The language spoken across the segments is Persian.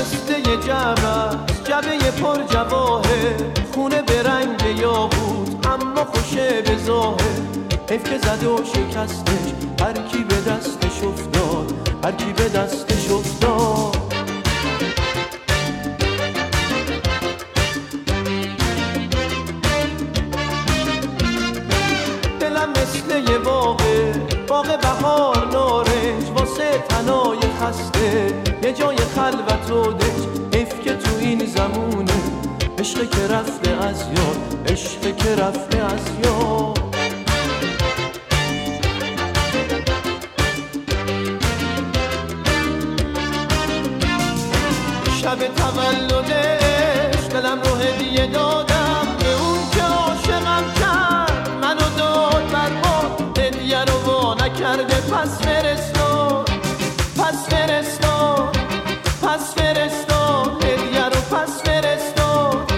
مثل یه جعبه پر جواهر، خونه به رنگ یاقوت اما خوشه به ظاهر. حیف که زد و شکستش، هر کی به دستش افتاد، هر کی به دستش افتاد. دلم مثل یه باغ بهار نارنج، واسه تنای خسته یه جای خلوت و دنج. حیف که تو این زمونه عشق که رفته از یاد، عشق که رفته از یاد. شب تولدش دلم رو هدیه دادم به اون که عاشقم کرد، منو داد برباد، هدیه رو وا نکرده. پس فرستاد، پس فرستاد، پس فرستاد، هدیه رو پس فرستاد.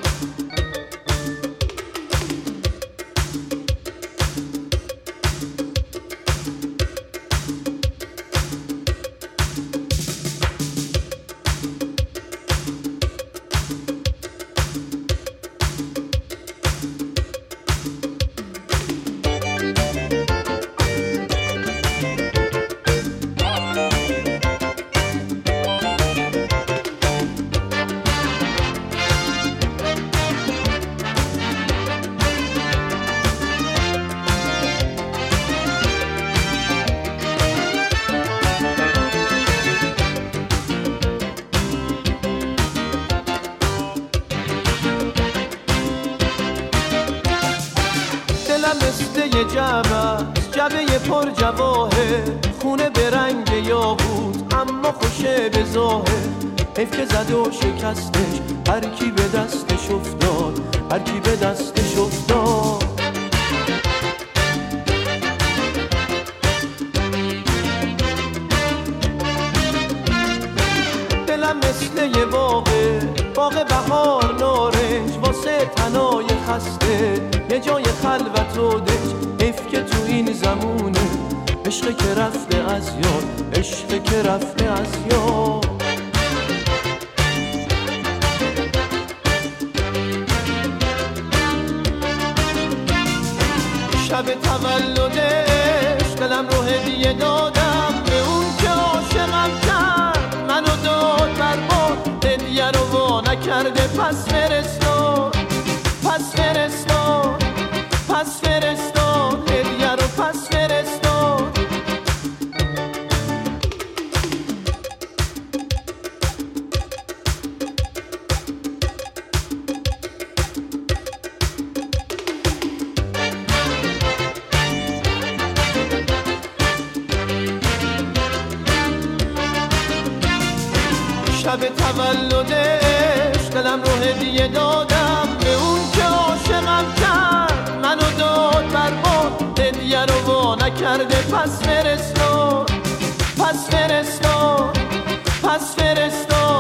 مثل یه جعبه پر جواهر، خونه به رنگ یاقوت اما خوشه به ظاهر. حیف که زد و شکستش، هر کی به دستش افتاد، هر کی به دستش افتاد. دلم مثل یه باغ بهار نارنج، واسه تنای خسته یه جای خلوت و دنج. حیف که تو این زمونه عشق که رفته از یاد، عشق که رفته از یاد. شب تولدش دلم رو هدیه دادم به اون که عاشقم کرد، منو داد برباد، هدیه رو وا نکرده. پس فرستاد، پس فرستاد، پس فرستاد، هدیه رو پس فرستاد. شب تولدش دلم رو هدیه دادم به اون که عاشقم کرد، منو داد برباد، هدیه رو وا نکرده. پس فرستاد، پس فرستاد، پس فرستاد.